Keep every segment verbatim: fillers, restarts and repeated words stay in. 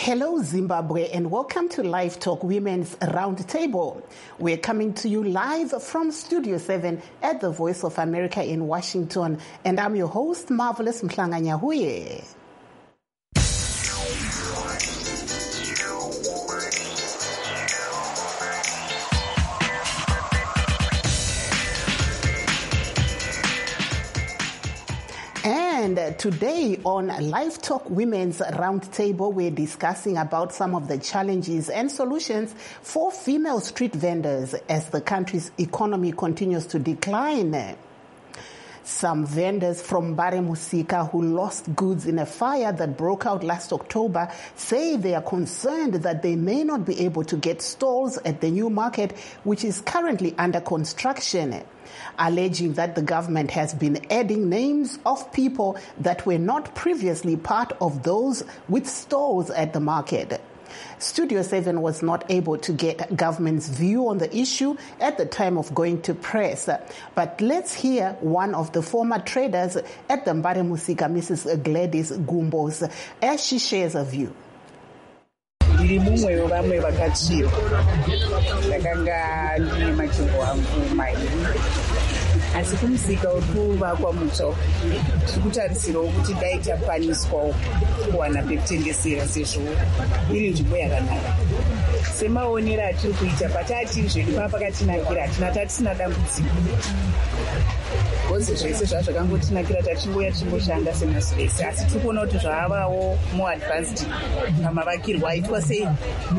Hello, Zimbabwe, and welcome to Live Talk Women's Roundtable. We're coming to you live from Studio seven at the Voice of America in Washington, and I'm your host, Marvelous Mhlanganyahuye. And today on Live Talk Women's Roundtable, we're discussing about some of the challenges and solutions for female street vendors as the country's economy continues to decline. Some vendors from Mbare Musika who lost goods in a fire that broke out last October say they are concerned that they may not be able to get stalls at the new market, which is currently under construction, alleging that the government has been adding names of people that were not previously part of those with stalls at the market. Studio seven was not able to get government's view on the issue at the time of going to press. But let's hear one of the former traders at the Mbare Musika, Missus Gladys Gumbos, as she shares a view. Ndiri mumwe wevamwe vakachirwa ndakanga ndine machingo angu mairi asi kumusika uri kuvakwa mutsva tiri kutarisirawo kuti dai takwaniswawo kuwana pekutengesera sezvo iri nzvimbo yakanaka. Semaonero atiri kuita patatiri zvedu paa pakatinakira hatina tatisina dambudziko bhozi zvese zvazvakangotinakira tachingoya tichingoshanda semasivese, asi tiri kuona kuti zvavawo more advanced pamavakirwa aitwa sei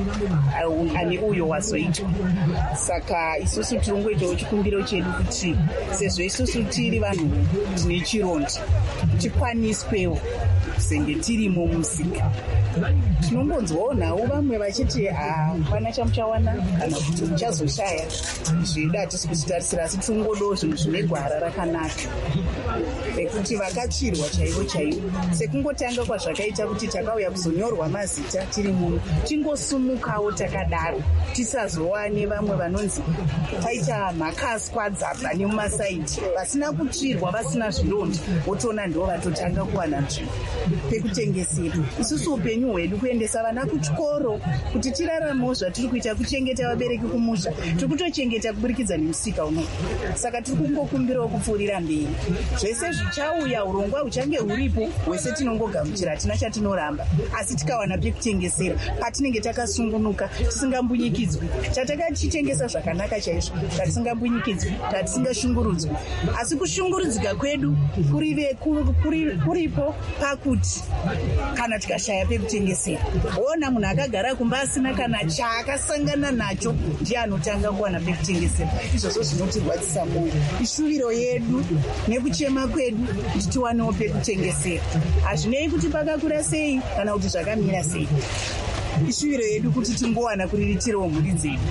ane uyo wazoitwa. Saka isusu tiri ngoitawo chikumbiro chedu kuti sezvo isusu tiri vanhu tine chironda tikwaniswewo senge tirimo musika. Tinombonzwawo nawo vamwe vachiti hapana chamuchawana kana kuti muchazoshaya. Zvedu hatisi kuzvitarisira, asi tiringodawo zvinhu zvine gwara rakanaka ekuti vakachirwa chaivo chaivo. Sekungotanga kwazvakaita kuti takauya kuzonyorwa mazita tiri muno, tingosumukawo takadaro tisazowane vamwe vanonzi taita mhakaswa dzabva nemumasaidhi vasina kutsvirwa vasina zvironda, wotoona ndo vatotanga kuwana nzvimbo pekutengesera. Isusu upenyu hwedu kuendesa vana kuchikoro kuti tiraramewo zvatiri kuita kuchengeta vabereki kumusha, tiri kutochengeta kuburikidza nemusika uno. Saka tiri kungokumbirawo kupfuurira mberi. Zvese zvichauya, urongwa huchange huripo, hwese tinongogamuchira, hatina chatinoramba. Asi tikawana pekutengesera patinenge takasungunuka tisingambunyikidzwi, tatakachitengesa zvakanaka chaizvo, tatisingambunyikidzwi, tatisingashungurudzwi. Asi kushungurudzika kwedu kurive kuripo pakuti kana tikashaya pekutengesera, ona munhu akagara kumba asina kana chaakasangana nacho ndiye anotanga kuwana pekutengesera. Izvozvo zvinotirwadzisa mwoyo. Ishuviro yedu nekuchema kwedu kuti tiwanewo pekutengesera. Hazvinei kuti pakakura sei kana kuti zvakamira sei. Ishuviro yedu kuti tingowana kuriritirawo mhuri dzedu.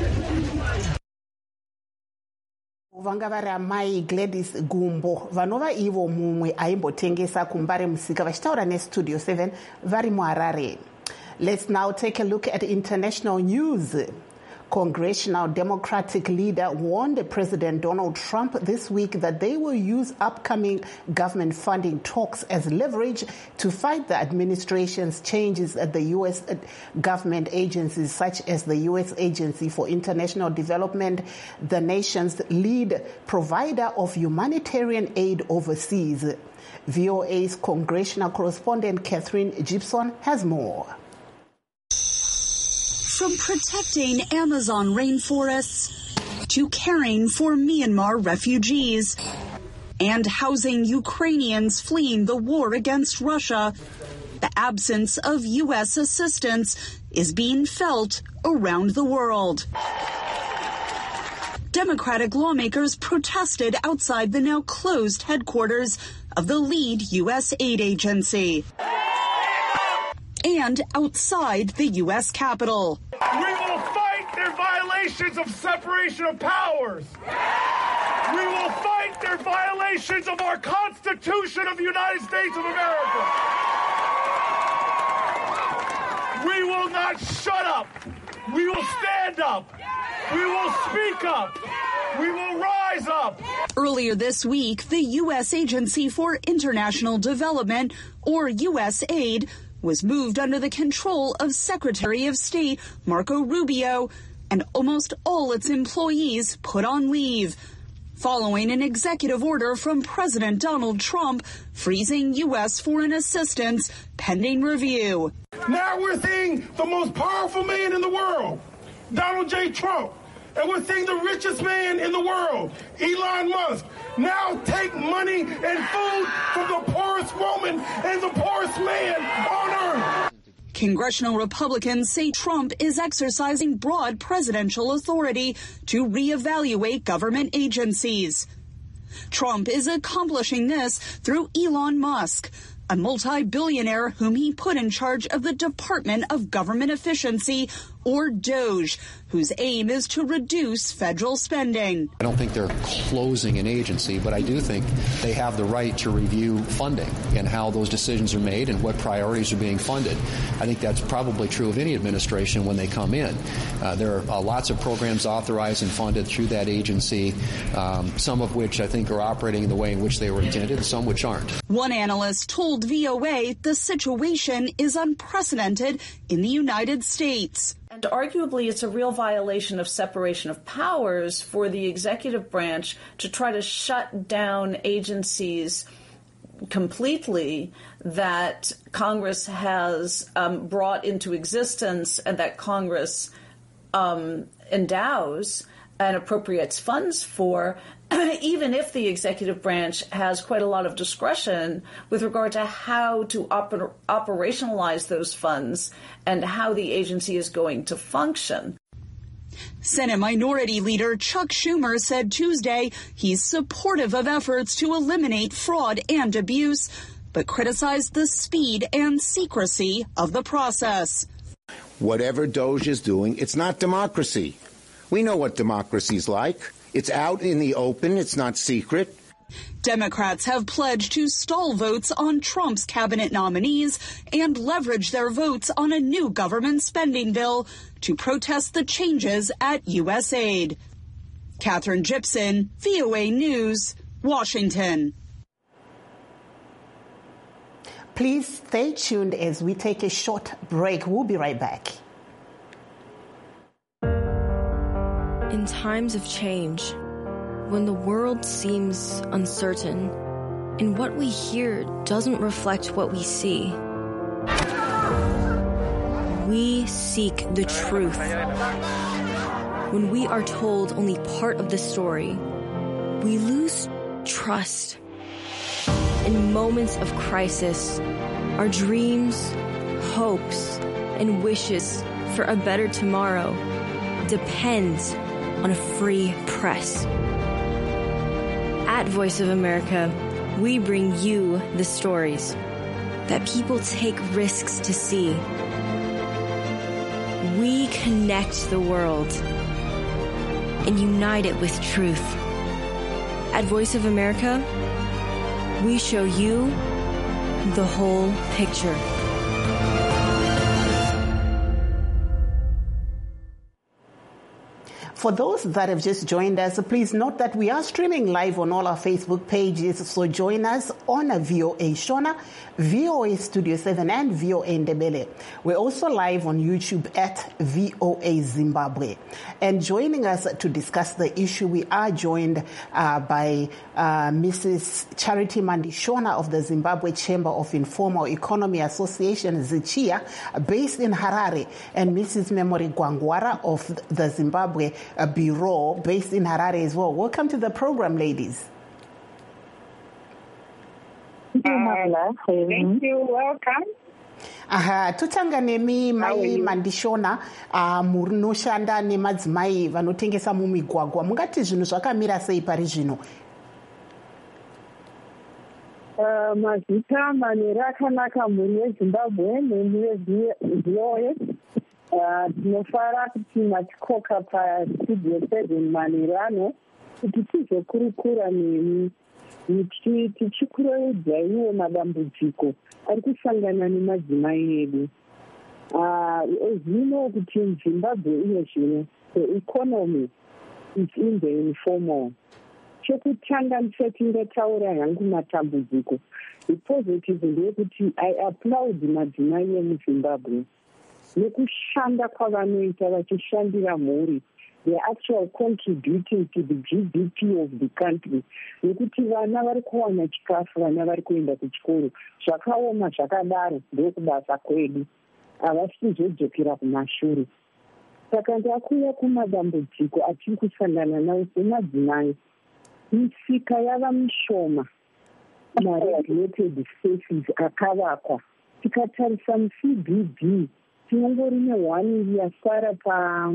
Vanga vari amai Gladys Gumbo vanova ivo mumwe aimbotengesa kuMbare Musika vachitaura neStudio seven vari muHarare. Let's now take a look at international news. Congressional Democratic leader warned President Donald Trump this week that they will use upcoming government funding talks as leverage to fight the administration's changes at the U S government agencies such as the U S Agency for International Development, the nation's lead provider of humanitarian aid overseas. V O A's congressional correspondent Catherine Gibson has more. From protecting Amazon rainforests to caring for Myanmar refugees and housing Ukrainians fleeing the war against Russia, the absence of U S assistance is being felt around the world. Democratic lawmakers protested outside the now closed headquarters of the lead U S aid agency and outside the U S Capitol. We will fight their violations of separation of powers. We will fight their violations of our Constitution of the United States of America. We will not shut up. We will stand up. We will speak up. We will rise up. Earlier this week, the U S Agency for International Development, or U S A I D, was moved under the control of Secretary of State Marco Rubio, and almost all its employees put on leave, following an executive order from President Donald Trump freezing U S foreign assistance pending review. Now we're seeing the most powerful man in the world, Donald J. Trump, and we're seeing the richest man in the world, Elon Musk, now take money and food from the poorest woman and the poorest man on earth. Congressional Republicans say Trump is exercising broad presidential authority to reevaluate government agencies. Trump is accomplishing this through Elon Musk, a multi-billionaire whom he put in charge of the Department of Government Efficiency, or DOGE, whose aim is to reduce federal spending. I don't think they're closing an agency, but I do think they have the right to review funding and how those decisions are made and what priorities are being funded. I think that's probably true of any administration when they come in. Uh, there are uh, lots of programs authorized and funded through that agency, um, some of which I think are operating in the way in which they were intended, and some which aren't. One analyst told V O A the situation is unprecedented in the United States. And arguably, it's a real violation of separation of powers for the executive branch to try to shut down agencies completely that Congress has um, brought into existence and that Congress um, endows and appropriates funds for, even if the executive branch has quite a lot of discretion with regard to how to oper- operationalize those funds and how the agency is going to function. Senate Minority Leader Chuck Schumer said Tuesday he's supportive of efforts to eliminate fraud and abuse, but criticized the speed and secrecy of the process. Whatever DOGE is doing, it's not democracy. We know what democracy's like. It's out in the open. It's not secret. Democrats have pledged to stall votes on Trump's cabinet nominees and leverage their votes on a new government spending bill to protest the changes at U S aid. Catherine Gibson, V O A News, Washington. Please stay tuned as we take a short break. We'll be right back. In times of change, when the world seems uncertain and what we hear doesn't reflect what we see, we seek the truth. When we are told only part of the story, we lose trust. In moments of crisis, our dreams, hopes, and wishes for a better tomorrow depends on a free press. At Voice of America, we bring you the stories that people take risks to see. We connect the world and unite it with truth. At Voice of America, we show you the whole picture. For those that have just joined us, please note that we are streaming live on all our Facebook pages, so join us on V O A Shona, V O A Studio seven, and V O A Ndebele. We're also live on YouTube at V O A Zimbabwe. And joining us to discuss the issue, we are joined uh, by uh, Missus Charity Mandishona of the Zimbabwe Chamber of Informal Economy Association, ZICHIA, based in Harare, and Missus Memory Gwangwara of the Zimbabwe a bureau based in Harare as well. Welcome to the program, ladies. Thank you, Thank you. Welcome. Aha, tutanga nemi mai Mandishona uh, munoshanda nemadzimai vanotengesa mumigwagwa. Mungati zvinhu zvakamira sei pari zvino? Uh, mazita manera akanaka mhuri yeZimbabwe nemhuri yeZimbabwe. Tinofara kuti matikoka pastudio seven manirano kuti tizokurukura nemi tichikuroedza iwo madambudziko ari kusangana nemadzimai edu. Zvino kuti muZimbabwe iye zvino the economy is in the informal. chekutanga ndisati ndataura hangu matambudziko, ipositive ndeyekuti I applaud madzimai emuZimbabwe nekushanda kwavanoita vachishandira mhuri. They are actually contributing to the G D P of the country. Nekuti vana vari kuwana chikafu, vana vari kuenda kuchikoro, zvakaoma zvakadaro ndokubasa kwedu, havasi kuzodzokera kumashure. Saka ndakuya kumadambudziko atiri kusangana nawo semadzimai. Misika yava mishoma, maregulated spaces akavakwa. Tikatarisa mu-C B D tinongori ne-one yasara pa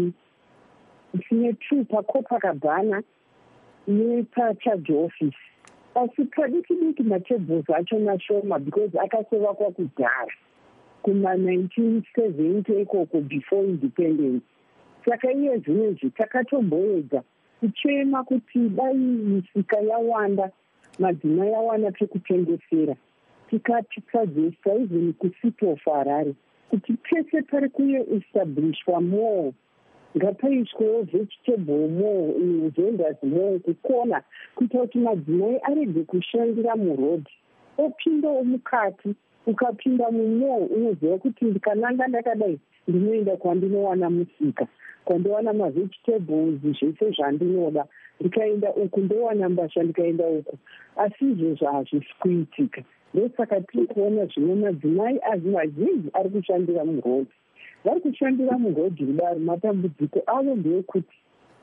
tine two paCopacabana nepacharge office. Asi kadiki diki matables acho mashoma because akasevakwa kudhara kuma-nineteen seventy ikoko before independence. Saka iye zvinezvi takatomboedza kuchema kuti dai misika yawanda, madzimai yawana pekutengesera. Tikatitsadzisa even kuCity of Harare kuti pese pari kuestablishwa mall ngapaiswewo vegetable mall, vendors mall kukona kuita kuti madzimai arege kushandira murodhi, opindawo mukati. Ukapinda mumall unoziva kuti ndikananga ndakadai ndinoenda kwandinowana musika, kwandowana mavegetables, zvese zvandinoda. Ndikaenda uku ndowana mbasha, ndikaenda uku. Asi izvozvo hazvisi kuitika. Ndosaka tiri kuona zvino madzimai azhinji ari kushandira murodhi. Vari kushandira murodhi kudaro, matambudziko avo ndeyekuti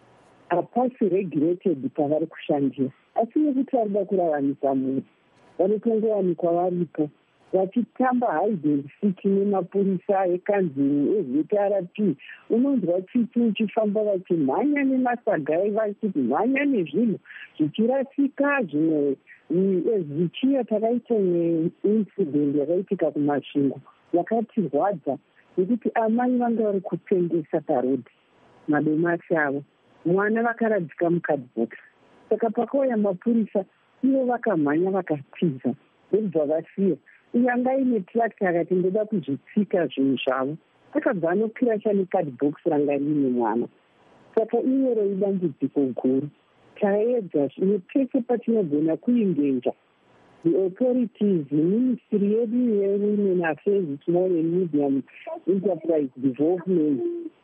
hapasi regulated pavari kushandira. Asi nekuti vari kuda kuraramisa mhuri, vanotongowanikwa varipo vachitamba hide and seek nemapurisa ekanzini ezV R P. Unonzwa tsitsi uchifamba vachimhanya nemasagai, vachiti mhanya nezvinhu zvichirasika, zvimwe zvichiya. Takaita neincident yakaitika kumasvingo yakatirwadza nekuti amai vanga vari kutengesa parodhi madomasi avo, mwana vakaradzika mukadhibhokisi. Saka pakauya mapurisa, ivo vakamhanya vakatiza ndobva vasiya. Uye anga ine tractor akati ndoda kuzvitsika zvinhu zvavo, akabva anokrasha nekadhibhokisi ranga riine mwana. Saka iyero idambudziko guru. Taedza zvino pese patinogona kuingenja the authorities, ministry yedu yewomen affairs, small and medium enterprise development,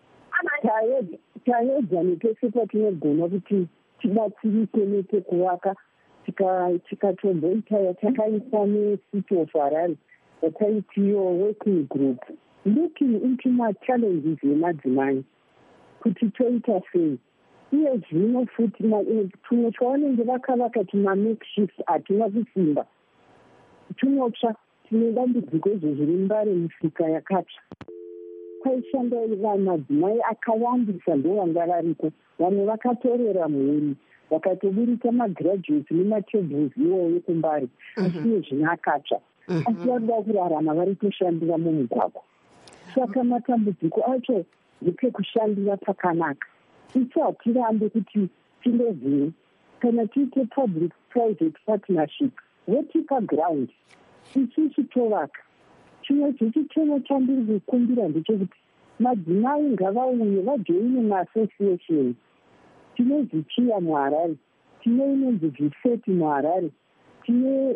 taedza nepese patinogona kuti tibatsirike nepekuvaka. Tikatomboita yatakaisa neCity of Harare, yataitiyo working group looking into ma-challenges emadzimai kuti toita sei. Iye zvino futi tumwe twavanenge vakavaka tuma-makeshift hatina kusimba, tunotsva, tine dambudziko izvo zviri mbare misika yakatsva. Kwaishanda madzimai akawandisa ndovanga variko, vamwe vakatorera mhuri, vakatoburika magraduates nematables iwoyo kumbari, asiye zvino akatsva. Asi varuda kurarama vari kushandira mumugwagwa. Saka matambudziko acho ndepekushandira pakanaka. Isu hatirambe kuti tindozive kana tiite public private partnership votipa ground, isusu tovaka. Chimwe chichitemo chandiri kukumbira ndechekuti madzimai ngavauye vajoine maassociation. Tine zvichiya muHarare, tine inonzi zviseti muHarare, tine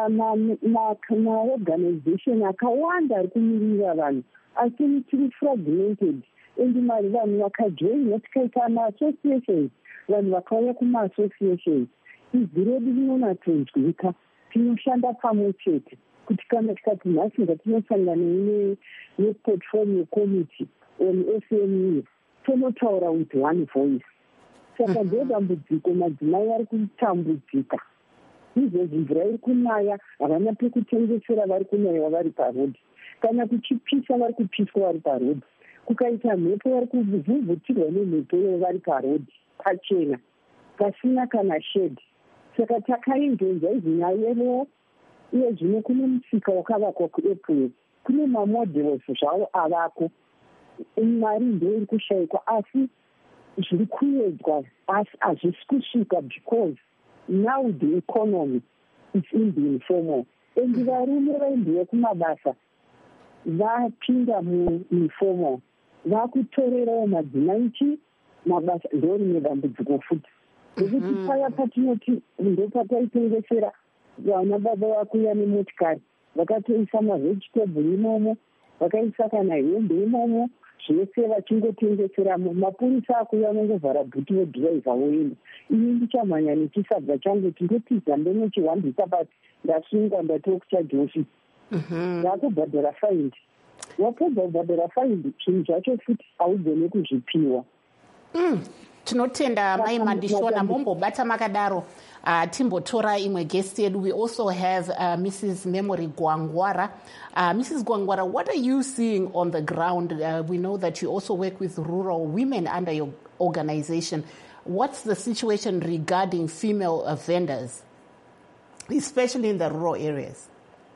maorganization akawanda ari kumirira vanhu, asi tiri fragmented. Endi mari vanhu vakajoina tikaita maassociations, vanhu vakauya kumaassociations, izwi redu rinonatonzwika. Tinoshanda pamwe chete kuti kana tikati nhasi ngatinosangana neportfolio committee on S M E, tonotaura with one voice. Saka ndedambudziko madzimai ari kutambudzika. Izvozvi mvura iri kunaya, havana pekutengesera, vari kunaiwa vari parodhi. Kana kuchipisa vari kupiswa vari parodhi. Kukaita mhepo vari kuvhuvhutirwa nemhepo vari parodhi pachena pasina kana shedi. Saka takaingenza izvi nayevo. Iye zvino kune musika wakavakwa kuApril, kune mamodels zvavo avako, mari ndoiri kushayikwa, asi zviri kuedzwa, asi hazvisi kusvika because now the economy is in the informal. Endi varume vaimbiwa kumabasa vapinda muinformal, vakutorerawo madzimai chi mabasa, ndo rimwe dambudziko futi. Nokuti paya patinoti ndopataitengesera vana baba vakuya nemotikari vakatoisa mavhegitebhuri imomo, vakaisa kana hembe imomo, zvese vachingotengeseramo. Mapurisa akuya anongovhara bhuti wedhiraivha woenda. Ini ndichamhanya nechisadza changu tindotiza ndonochihambisa basi ndasungwa ndatokuchaji ofisi. Ndakubhadhara faindi. Wapedza kubhadhara faindi, zvinhu zvacho futi haugone kuzvipiwa. Tinotenda mai Mandishona mombobata makadaro. Uh, timbotora imwe guest yedu. We also have uh, Missus Memory Gwangwara. Uh, Missus Gwangwara, what are you seeing on the ground? Uh, we know that you also work with rural women under your organization. What's the situation regarding female uh, vendors, especially in the rural areas?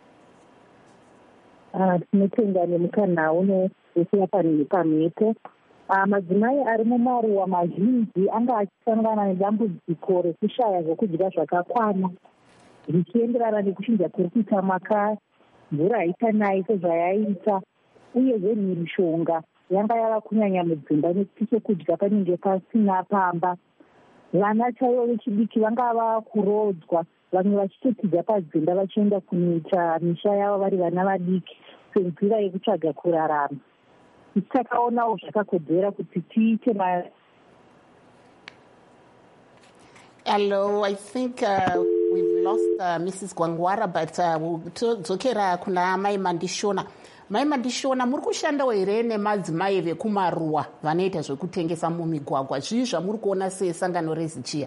Tinotenda nemukana uno wekuyapanini pamhepo. Madzimai ari mumaruwa mazhinji anga achisangana nedambudziko rekushaya zvokudya zvakakwana zvichienderana nekushinja kuri kuita maka, mvura haitanayi sezvayaita, uyezve mishonga yanga yava kunyanya mudzimba nekuti chokudya panenge pasina pamba. Vana chaivo vechidiki vanga vava kurodzwa, vamwe vachitotidza padzimba vachienda kunoita misha yavo vari vana vadiki senzira yekutsvaga kurarama. Takaonawo zvakakodzera kuti tiite ma. Hello, I think uh, we've lost uh, Missus Gwangwara, but uh, we'll dzokera kuna mai Mandishona. Mai Mandishona, muri kushandawo here nemadzimai vekumaruwa vanoita zvekutengesa mumigwagwa? Zvii zvamuri kuona sesangano reZichia?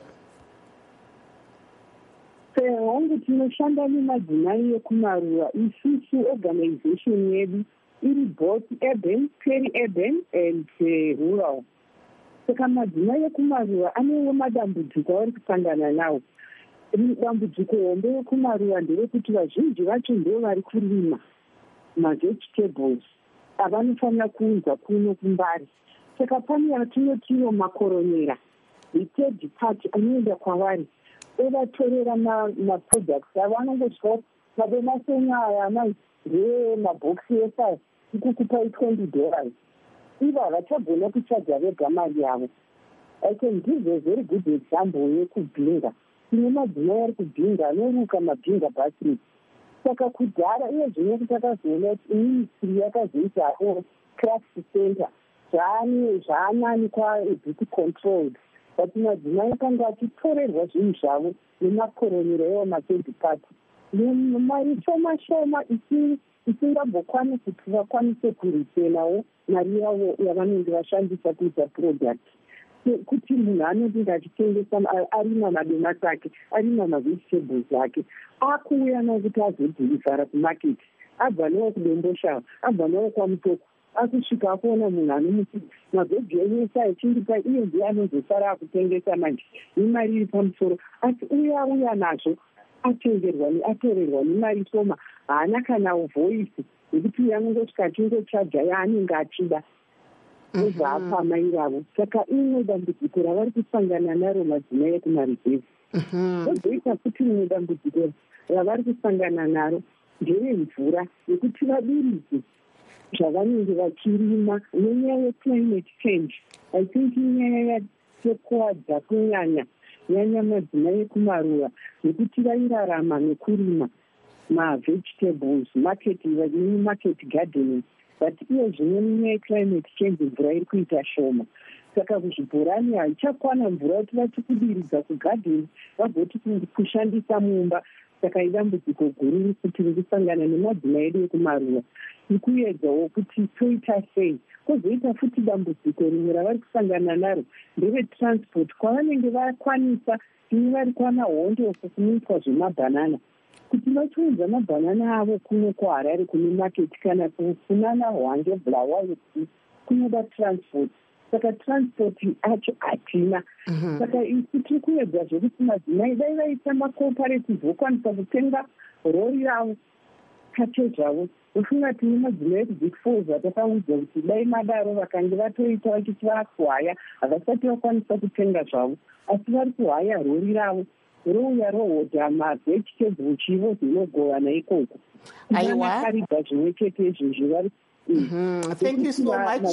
Hongu tinoshanda nemadzimai ekumaruwa. Isusu organization yedu iri both urban, peri-urban and uh, rural. Saka madzimai ekumaruwa anewo madambudziko avari kusangana nawo. Dambudziko hombe ekumaruwa nderekuti vazhinji vacho ndo vari kurima mavegetables avanofanira kuunza kuno kumbari. Saka pane atinotiwo makoronera, the third party anoenda kwavari ovatorera maproducts avo, anongosvika mabemasenya aya amai ndeemabhokisi esai ikukupai twenty dollars. Ivo havachagona kuchaja vega mari yavo. I can give a very good example yekubhinga. Tine madzimai ari kubhinga anoruka mabhinga basket. Saka kudhara iye zvino kuti takazoona kuti ministry yakazoitawo craft center zvaanani kwaebhuti controlled, but madzimai akanga achitorerwa zvinhu zvavo nemakoronero ewo mathird party mari shoma shoma isingambokwanisi kuti vakwanise kurisenawo mari yavo yavanenge vashandisa kuita product. Kuti munhu anodinga achitengesa arima madomasi ake, arima mavegetables ake, akuuya nawo kuti azodhirivhara kumarket, abva nawo kudomboshawa, abva nawo kwamutoko, akusvika akuona munhu anomuti mabhegi enyesa echindika, iye ndiye anozosara akutengesa manje nemari iri pamusoro. Asi uya uya nazvo atengerwa atorerwa nemari shoma, haana kana voisi yekuti uya anongosvika achingochaja yaanenge achida ezvaapamai ravo. Saka imwe dambudziko ravari kusangana naro madzimai ekumaruzevha. Kozoita futi rimwe dambudziko ravari kusangana naro nderemvura yekuti vabiridze zvavanenge vachirima nenyaya yeclimate change. I think inyaya yekuwadza kunyanya nyanya madzimai ekumaruwa nekuti vairarama nekurima mavegetables, market market gardening, but iye zvino nenyaya yeclimate change mvura iri kuita shoma. Saka kuzvibhorani haichakwana mvura kuti vachikudiridza kugadheni vagoti kushandisa mumba. Saka idambudziko guru kuti rikusangana nemadzimai edu ekumaruwa ikuedzawo kuti toita sei. Kozoita futi dambudziko rimwe ravari kusangana naro nderetransport, kwavanenge vakwanisa ini vari kwana hondoso kunoitwa zvemabhanana, kuti vachiunza mabhanana avo kuno kuharare kune market kana kufunana hwange bulawayo kunoda transport. Saka transport acho hatina. Saka isi tiri kuedza zvekuti madzimai dai vaita macooperative vokwanisa kutenga rori ravo kate zvavo. Ufunga tine madzimai ekubig falls atakaudza kuti dai madaro vakange vatoita vachiti vakuhaya havasati vakwanisa kutenga zvavo, asi vari kuhaya rori ravo rouya rohodha mavegetables chivo zvinogovana ikoko. Aiwa karibva zvimwe chete izvozvo vari Mm-hmm. Thank you so much.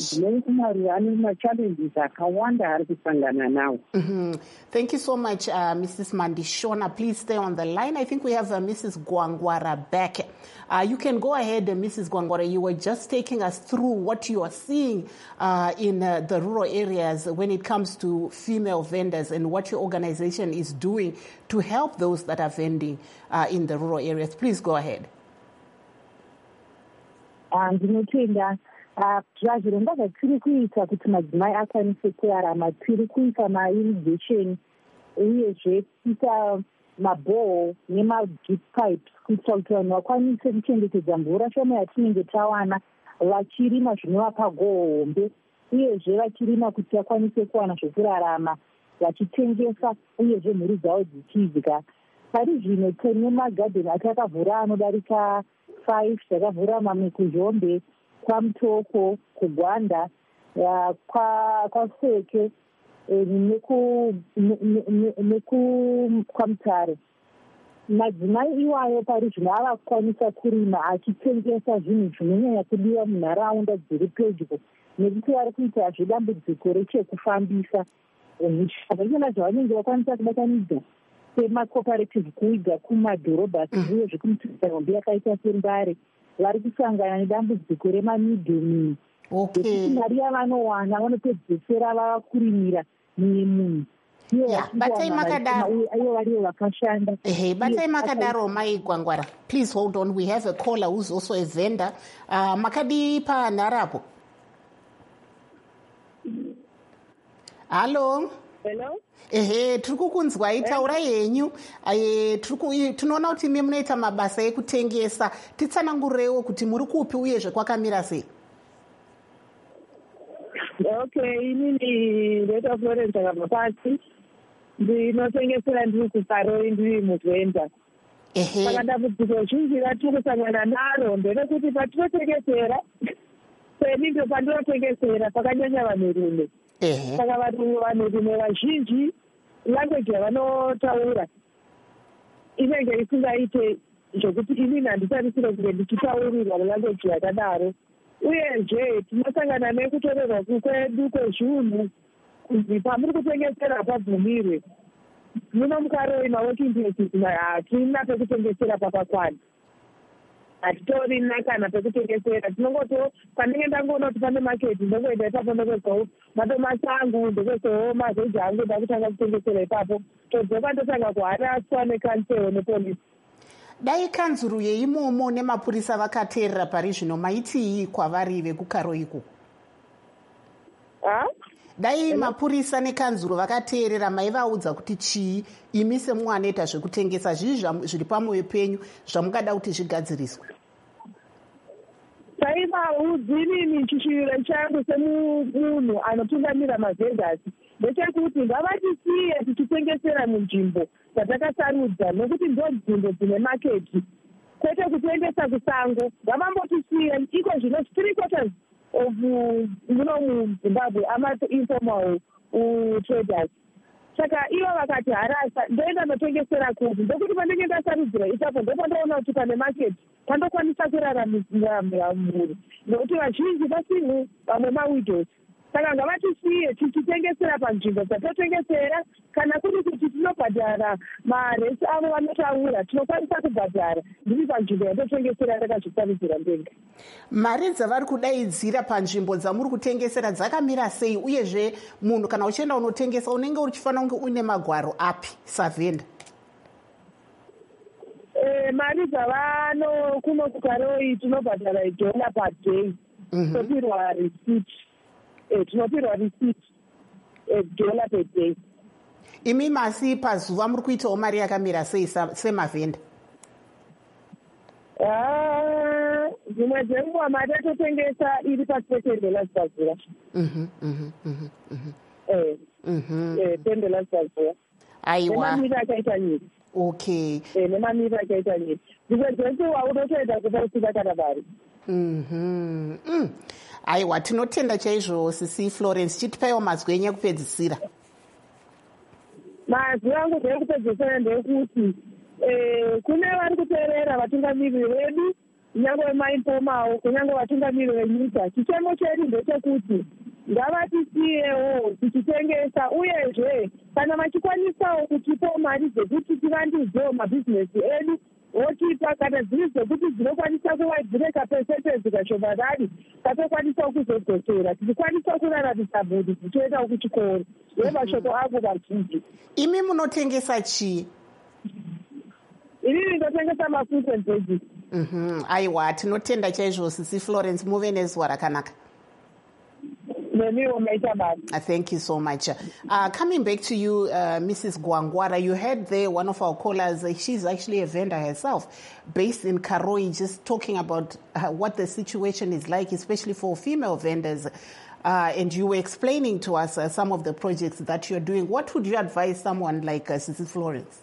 Mm-hmm. Thank you so much, uh, Missus Mandishona. Please stay on the line. I think we have uh, Missus Gwangwara back. Uh, you can go ahead, uh, Missus Gwangwara. You were just taking us through what you are seeing uh, in uh, the rural areas when it comes to female vendors and what your organization is doing to help those that are vending uh, in the rural areas. Please go ahead. ndinotenda zvirongwa zvatiri kuita kuti madzimai akwanise kurarama. Tiri kuita mairrigation uyezve kuita mabhoho nemadrip pipes kuitira kuti vanhu vakwanise kuchengetedza mvura shoma yatinenge tawana, vachirima zvinovapa goho hombe, uyezve vachirima kuti vakwanise kuwana zvokurarama, vachitengesa uyezve mhuri dzavo dzichidya. Pari zvino tine magadheni atakavhura anodarika five, takavhura mamwe kuzhombe, kwamutoko, kugwanda, kwaseke nekwamutare. Madzimai iwayo pari zvino ava kukwanisa kurima achitengesa zvinhu zvinonyanya kudiwa munharaunda dziri pedyo, nekuti vari kuita zvedambudziko rechekufambisa zvishava zvavanenge vakwanisa kubatanidza semacooperative kuiga kumadhorobha uye zvekumutudzarombe yakaita sembare vari kusangana nedambudziko remamidhomini. Ekuti mari yavanowana vanopedzesera vava kurimira mumwe munhu. Batai makadaro. Ivo varivo vakashanda. Batai makadaro, Mai Gwangwara. Please hold on. We have a caller who's also a vendor. Uh, makadi pa narapo. Hello. Hello. Ehe, tiri kukunzwai, taurai henyu. Tinoona kuti imi munoita mabasa ekutengesa. Titsanangureiwo kuti muri kupi uyezve kwakamira sei? Okay, inini ndinoita Florence akabva pasi. Ndinotengesera ndiri kuparoi, ndiri muvenda. Saka dambudziko zhinji ratiri kusangana naro nderekuti patinotengesera, peni ndo pandinotengesera pakanyanya vanhurume. Saka vanhurume vazhinji language yavanotaura inenge isingaite zvokuti inini handitarisire kunge ndichitaurirwa language yakadaro. Uyezve tinosangana nekutorerwa kwedu kwezvinhu kunzi pamuri kutengesera pabvumirwe. Muno mukaroi maworking places hatina pekutengesera pakakwana. Hatitorina kana pekutengesera. Tinongoto panenge ndangoona kuti pane maketi ndongoenda ipapo ndokwesawo madomasi angu ndokwesawo mazeji angu ndakutanga kutengesera ipapo. Todzoka ndotanga kuharaswa nekansero nepolisi. Dai kanzuru yeimomo nemapurisa vakateerera pari zvino maitii kwavari vekukaro iko? Dai mapurisa nekanzuru vakateerera maivaudza kuti chii imi semuanoita zvekutengesa zvizvi zviri pamwoyo penyu zvamungada kuti zvigadziriswe? Taivaudzi inini chishuviro changu semunhu anotungamira mavhegasi ndechekuti ngavatisiye tichitengesera munzvimbo dzatakasarudza, nokuti ndo nzvimbo dzine maketi, kwete kutengesa kusango. Ngavambotisiye iko zvino three quarters of muno muZimbabwe ama-informal traders. Saka ivo vakati harasa ndoenda notengesera kuzi ndokuti pandenge ndasarudzira ipapo ndopandaona kuti pane maketi pandokwanisa kuraramira mhuri, nokuti vazhinji vasimu vamwe mawidows. Saka ngavatisiye tichitengesera panzvimbo dzatotengesera, kana kuri kuti tinobhadhara maresi avo vanotaura tinokwanisa kubhadhara ndiri panzvimbo yandotengesera yakazvisarudzira mbenga. Mari dzavari kudaidzira panzvimbo dzamuri kutengesera dzakamira sei, uyezve munhu kana uchienda unotengesa unenge uchifanira kunge une magwaro api savenda? E, mari dzavano kuno kukaroi tinobhadhara idhola padhei. Topirwa receipt. Eh, tinopirwa receipt dola per day. Imi masi pazuva muri kuitawo mari yakamira sei semavhenda? Ah, dzimwe dzenguva mari yatotengesa iri pasi pe-ten dollars pazuva. Eh, ten dollars pazuva. Aiwa. Nemamiri akaita nyiri. Okay. Eh, nemamiri akaita nyiri. Dzimwe dzenguva unotoenda kupa usina kana mari. Mhm. Mm. Aiwa, tinotenda chaizvo sisi Florence. Chitipaiwo mazwi enyu ekupedzisira. Mazwi angu ekupedzisira ndekuti eh, kune vari kuteerera vatungamiriri vedu nyangwe maipomawo kunyange vatungamiri venyika chichemo chedu ndechekuti ngavatisiyewo tichitengesa uyezve kana vachikwanisawo kutipawo mari dzekuti tivandudzewo mabhizinesi edu votipa kana dziri dzekuti dzinokwanisa kuvadzireka pesentezi kashomanani tatokwanisa kuzodzosera tichikwanisa kuraramisa mhuri dzichiendawo kuchikoro ndo mashoko angu mazhinji. Imi munotengesa chii? Inini ndotengesa mafruit and veggies. Mhm. Aiwa, tinotenda chaizvo Sisi Florence, muve nezuva rakanaka. Uh, thank you so much. Uh, coming back to you, uh, Missus Gwangwara, you heard there one of our callers, uh, she's actually a vendor herself, based in Karoi, just talking about uh, what the situation is like, especially for female vendors. Uh, and you were explaining to us uh, some of the projects that you're doing. What would you advise someone like uh, Sisi Florence?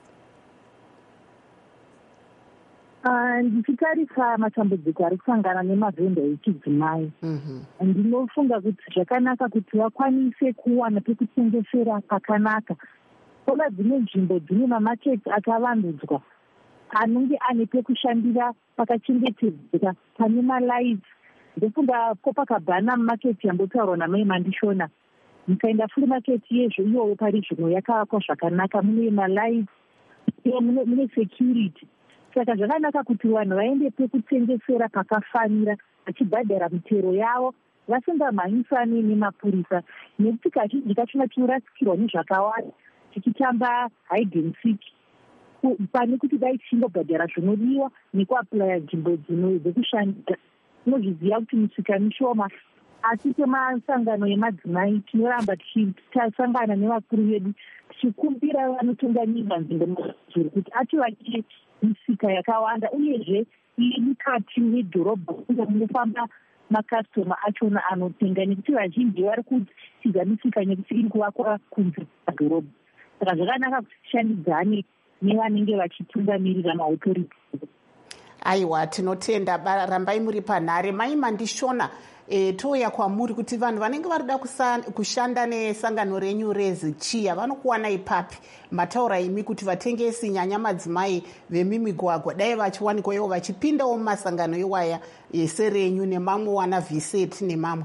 ndichitarisa matambudziko ari kusangana nemavhenda echidzimai ndinofunga kuti zvakanaka kuti vakwanise kuwana pekutengesera pakanaka. Kona dzimwe nzvimbo dzine mamaketi akavandudzwa anenge ane pekushandira pakachengetedzeka pane malaiti. Ndofunga Copacabana maketi yambotaurwa namai Mandishona. Mukaenda free market yezvo iyowo pari zvino yakavakwa zvakanaka, mune malaiti, mune security. Saka zvakanaka kuti vanhu vaende pekutengesera pakafanira vachibhadhara mitero yavo vasingamhanyisani nemapurisa, nekuti kazhinji kachona tinorasikirwa nezvakawanda tichitamba hide and seek pane kuti dai tichingobhadhara zvinodiwa nekuaplaya nzvimbo dzino dzekushandira. Tinozviziva kuti misika mishoma, asi semasangano emadzimai tinoramba tichasangana nevakuru vedu tichikumbira vanotungamira nzvimbo mazviri kuti ativakire misika yakawanda, uyezve iri mukati medhorobha uye munofamba makastoma achona anotenga, nekuti vazhinji vari kutiza misika nekuti iri kuvakwa kunze kwadhorobha. Saka zvakanaka kuti tishandidzane nevanenge vachitungamirira maauthority. Aiwa, tinotenda, rambai muri panhare. Mai Mandishona, e, touya kwamuri kuti vanhu vanenge varida kushanda nesangano renyu reZichia vanokuwana ipapi. Mataura imi kuti vatengesi nyanya madzimai vemimigwagwa dai vachiwanikwa ivo vachipindawo mumasangano iwaya serenyu nemamwe wana viseti nemamwe.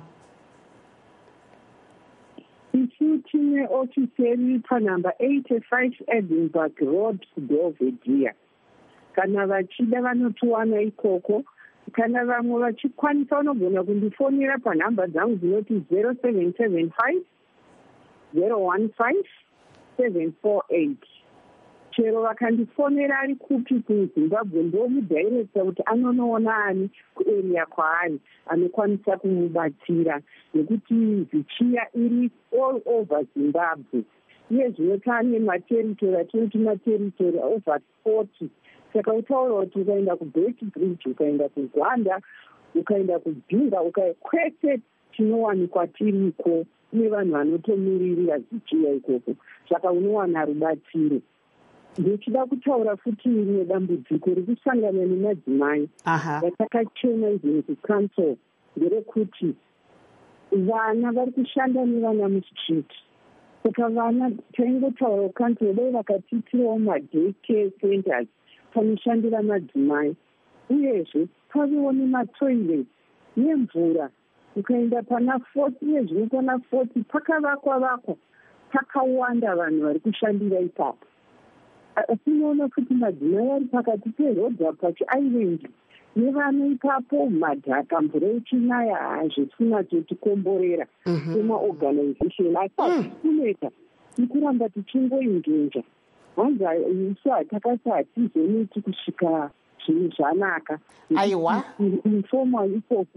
Isu tine ofiseri panhamba eighty-five Edinburgh Road, Belvedere. Kana vachida vanotiwana ikoko. Kana vamwe vachikwanisa vanogona kundifonera panhamba dzangu dzinoti zero seven seven five zero one five seven four eight. Chero vakandifonera ari kupi kuZimbabwe ndomudirector kuti anonoona ani kuarea kwaari anokwanisa kumubatsira, nekuti Zichia iri all over Zimbabwe. Iye zvino taane materitory atinoti materitory over forty. Saka utaura kuti ukaenda kuBeit Bridge, ukaenda kuGwanda, ukaenda kuBhinga, ukakwese tinowanikwa tiriko nevanhu vanotomiririra Zichia ikoko. Saka unowana rubatsiro. Ndichida kutaura futi rimwe dambudziko rekusangana nemadzimai vatakachena izini kuCouncil nderekuti vana vari kushanda nevana mustreet. Saka vana taingotaura kuCouncil dai vakatitirawo maday care centers panoshandira madzimai, uyezve pavewo nematoilet nemvura. Ukaenda pana forty nezvino pana forty pakavakwa vakwa pakawanda vanhu vari kushandira ipapo. Tinoona kuti madzimai ari pakati perodha pachiisland nevana ipapo madhaka, mvura ichinaya hazvisina totikomborera semaorganization. Asi kuneta nikuramba tichingoingenja hanza isu hatakasi hatizoneti kusvika zvinhu zvanaka. Aiwa, informa ikoko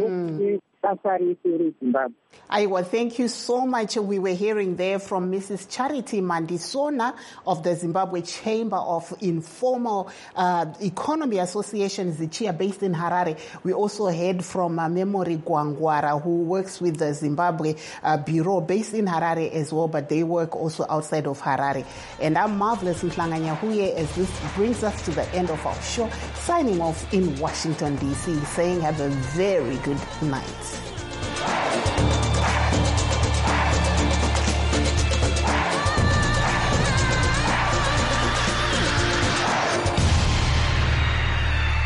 basa rese reZimbabwe. Aiwa, thank you so much. We were hearing there from Missus Charity Mandisona of the Zimbabwe Chamber of Informal uh, Economy Association, Zichia, based in Harare. We also heard from uh, Memory Gwangwara, who works with the Zimbabwe uh, Bureau, based in Harare as well, but they work also outside of Harare. And I'm Marvelous Mhlanga Nyahuye, as this brings us to the end of our show, signing off in Washington, D C, saying have a very good night.